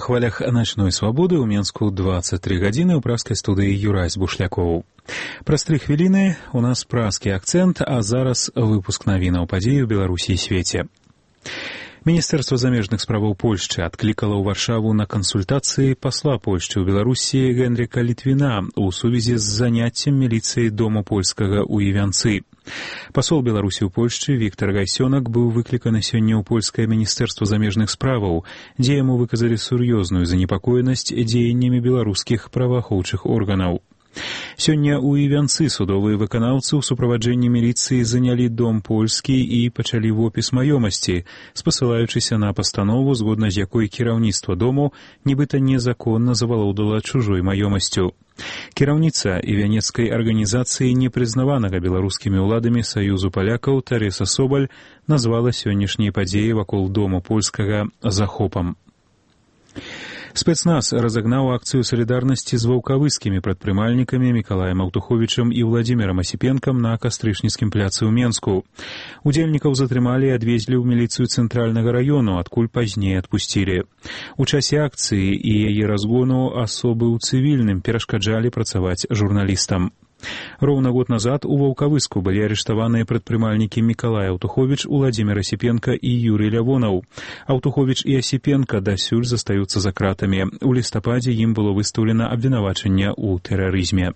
хвалях начной свабоды ў Менску 23 гадзіны ў праскай студыі Юрась Бушлякоў. Праз 3 хвіліны у нас праскі акцэнт, а зараз выпуск навінаў падзей у Беларусі і свеце. Міністэрства замежных справаў Польшчы адклікала ў Варшаву на кансультацыі пасла Польшчы ў Беларусі Генріка Літвіна ў сувязі з заняццем міліцыі дому польскага ў Івянцы. Пасол Беларусі ў Польшчы Віктор Гайсёнак быў выкліканы сёння ў польскае міністэрства замежных справаў, дзе яму выказалі сур'ёзную занепакоенасць дзеяннямі беларускіх праваахоўчых органаў. Сёння ў Івянцы судовыя выканаўцы ў суправаджэнні міліцыі занялі дом польскі і пачалі вопіс маёмасці, спасылаючыся на пастанову, згодна з якой кіраўніцтва дому нібыта незаконна завалодала чужой маёмасцю. Кіраўніца івянецкай арганізацыі, непрызнаванага беларускімі ўладамі Саюзу палякаў Тарэса Собаль, назвала сённяшнія падзеі вакол дому польскага захопам. Спецназ разагнаў акцыю салідарнасці з ваўкавыскімі прадпрымальнікамі Мікалаем Аўтуховічам і Владзімірам Асіпенкам на Кастрычніцкім пляцы ў Менску. Удзельнікаў затрымалі і адвезлі ў міліцыю цэнтральнага раёну, адкуль пазней адпусцілі. У часе акцыі і яе разгону асобы ў цывільным перашкаджалі працаваць журналістам. Роўна год назад у Ваўкавыску былі арыштаваныя прадпрымальнікі Мікалай Аўтуховіч, Уладзімір Асіпенка і Юрый Лявонаў. Аўтуховіч і Асіпенка дасюль застаюцца за кратамі. У лістападзе ім было выстаўлена абвінавачанне ў тэрарызме.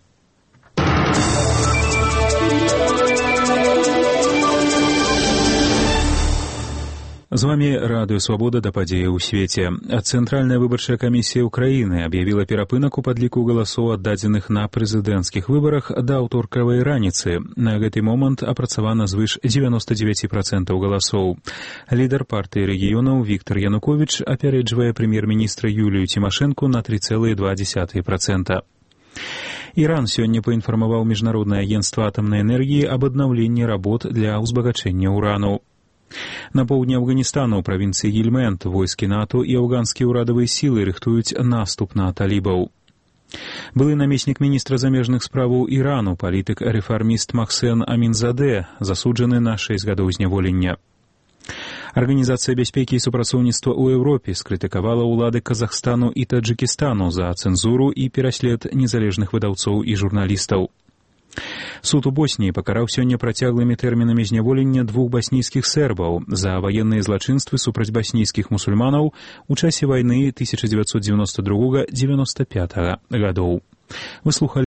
З вами Радыё Свабода да падзеі ў свеце. Цэнтральная выбарчая камісія ўкраіны аб'явіла перапынак у падліку галасоў, аддадзеных на прэзідэнцкіх выбарах да аўторкавай раніцы. На гэты момант апрацавана звыш 99% галасоў. Лідар партыі рэгіёнаў Віктор Януковіч апярэджвае прэм'ер-міністра Юлію Цімашэнку на 3,2%. Іран сёння паінфармаваў Міжнароднае агенцтва атамнай энергіі аб аднаўленні работ для ўзбагачэння ўрану. На поўдні Афганістану ў правінцыі Гельмэнд войскі НАТО і афганскія ўрадавыя сілы рыхтуюць наступ на талібаў. Былы намеснік міністра замежных справаў Ірану, палітык-рэфарміст Махсен Амінзадэ, засуджаны на 6 гадоў зняволення. Арганізацыя бяспекі і супрацоўніцтва ў Еўропе скрытыкавала ўлады Казахстану і Таджыкістану за цэнзуру і пераслед незалежных выдаўцоў і журналістаў. Суд у Босніі пакараў сёння працяглымі тэрмінамі зняволення 2 баснійскіх сербаў за ваенныя злачынствы супраць баснійскіх мусульманаў у часе вайны 1992-95 гадоў. Вы слухалі